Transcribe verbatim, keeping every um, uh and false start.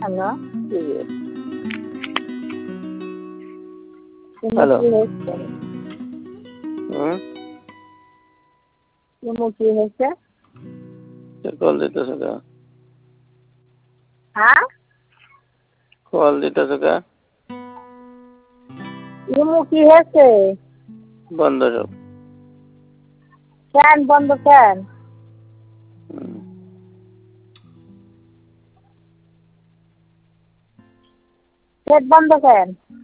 Hello hello কি হয়েছে? হুম ইমু কি হয়েছে? কল দিতেছে কা হ্যাঁ কল দিতেছে কা ইমু কি হয়েছে? বন্ধ সব ফ্যান বন্ধ ফ্যান হুম গেট বন্ধ ফ্যান